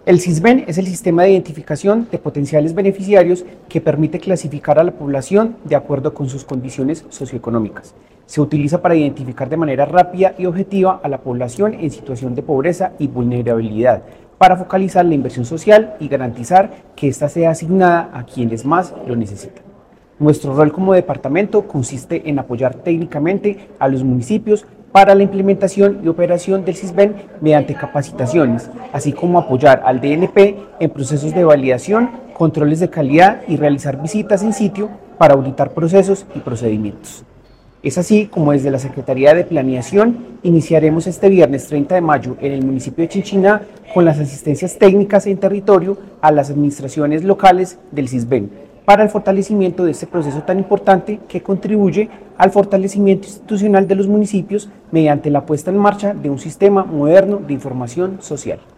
El SISBEN es el sistema de identificación de potenciales beneficiarios que permite clasificar a la población de acuerdo con sus condiciones socioeconómicas. Se utiliza para identificar de manera rápida y objetiva a la población en situación de pobreza y vulnerabilidad, para focalizar la inversión social y garantizar que ésta sea asignada a quienes más lo necesitan. Nuestro rol como departamento consiste en apoyar técnicamente a los municipios para la implementación y operación del SISBEN mediante capacitaciones, así como apoyar al DNP en procesos de validación, controles de calidad y realizar visitas en sitio para auditar procesos y procedimientos. Es así como desde la Secretaría de Planeación iniciaremos este viernes 30 de mayo en el municipio de Chinchiná con las asistencias técnicas en territorio a las administraciones locales del SISBEN para el fortalecimiento de este proceso tan importante que contribuye al fortalecimiento institucional de los municipios mediante la puesta en marcha de un sistema moderno de información social.